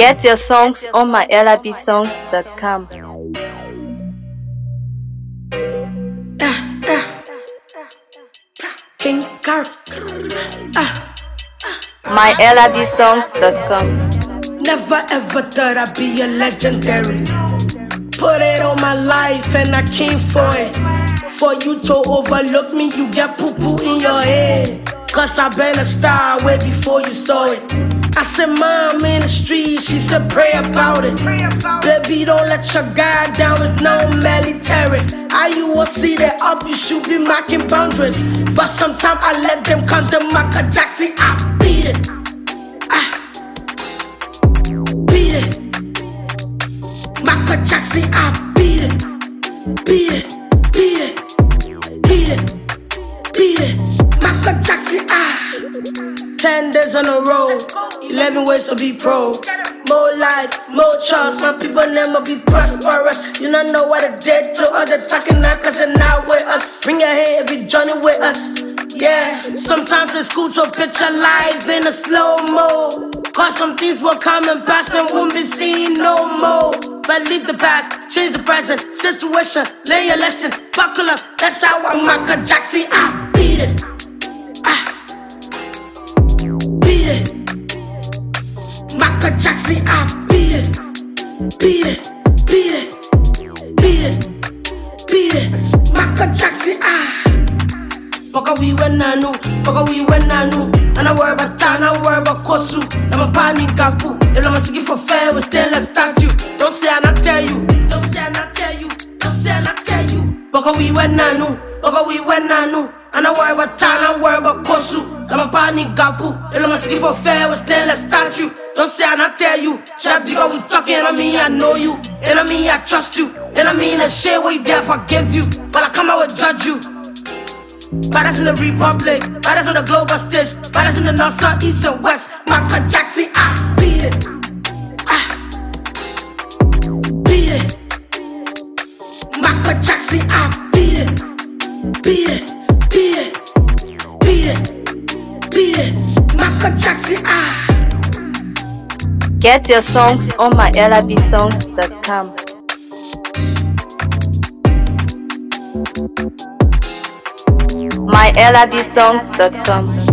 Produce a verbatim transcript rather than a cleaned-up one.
Get your songs on my L I B songs dot com. King Cars. my L I B songs dot com. Never ever thought I'd be a legendary. Put it on my life and I came for it. For you to overlook me, you get poo-poo in your head. Cause I've been a star way before you saw it. I said, Mom in the street, she said, pray about it. Baby, don't let your guard down, it's no military. How you will see that up, you should be marking boundaries. But sometimes I let them come to Michael Jackson, I beat it. I beat it. Michael Jackson, I beat it. Beat it, beat it, beat it, beat it. Michael Jackson, I. Ten days on the road, eleven ways to be pro. More life, more trust, my people never be prosperous. You don't know what it did to others, talking now cause they're not with us. Bring your head if you journey with us. Yeah, sometimes it's cool to picture life in a slow-mo. Cause some things will come and pass and won't be seen no more. But leave the past, change the present situation, learn your lesson, buckle up. That's how I'm Michael Jackson, I beat it. I beat it. Michael Jackson, I beat it. Beat it, beat it, beat it, beat it. Michael Jackson, I. Baka we went nanu, baka we went nanu. And I worry about town, I worry about Kosu. I'm a panic kapu. If I'm asking for fair, we still let's start you. Don't say I not tell you, don't say I not tell you, don't say I not tell you. Baka we went nanu, baka we went nanu. And I worry about town, I worry about Kosu. I'm a panic kapu. If I'm asking for fair, we still let's start you. Don't say I not tell you. Shut because we talking, and I mean I know you, and I mean I trust you, and I mean the shit where you there forgive you. But I come out and judge you. Baddest in the Republic, baddest on the global stage, baddest in the north, south, east, and west. Michael Jackson, I beat it. I beat it. Michael Jackson, I beat it. Beat it, beat it, beat it, beat it. Michael Jackson, I. Get your songs on my L I B songs dot com. my L I B songs dot com.